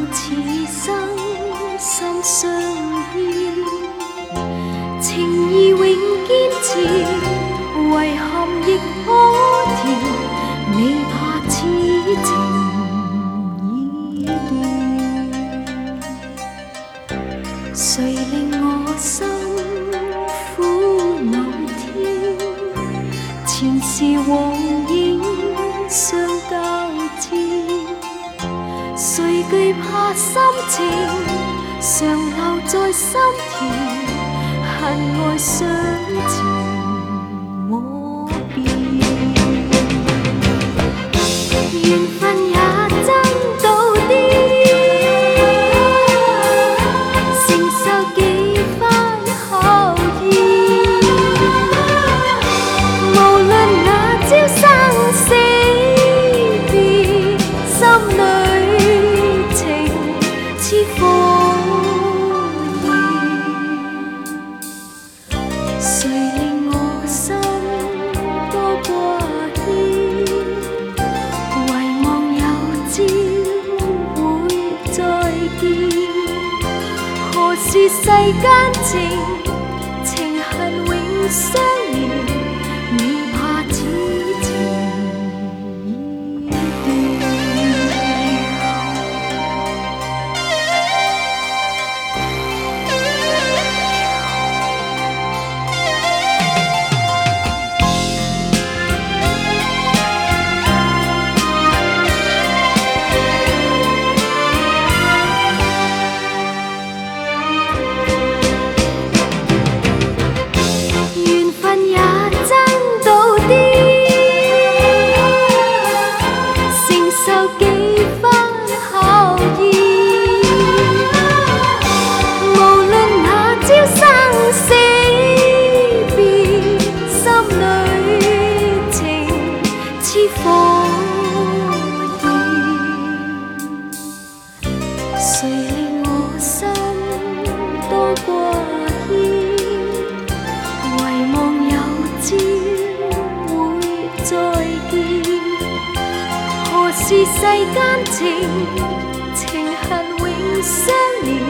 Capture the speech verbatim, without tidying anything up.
此生心相依，情义永坚持，遗憾亦可甜，未怕此情已斷。誰令我心苦某天，前事往影相交織，誰懼怕心情常留在心田，恨愛相纏我便，緣分也爭到啲，承受幾番考驗，無論那朝生死別，心裏情似火焰。誰令我心多掛牽，遺忘有朝會再見。何時世間情，情恨永相連，未怕此情已斷。緣分也爭到啲，承受幾番考驗，無論那朝生死別，心裏情似火焰。誰令我心多掛牽，遺忘有朝會再見。何時世間情，情恨永相連，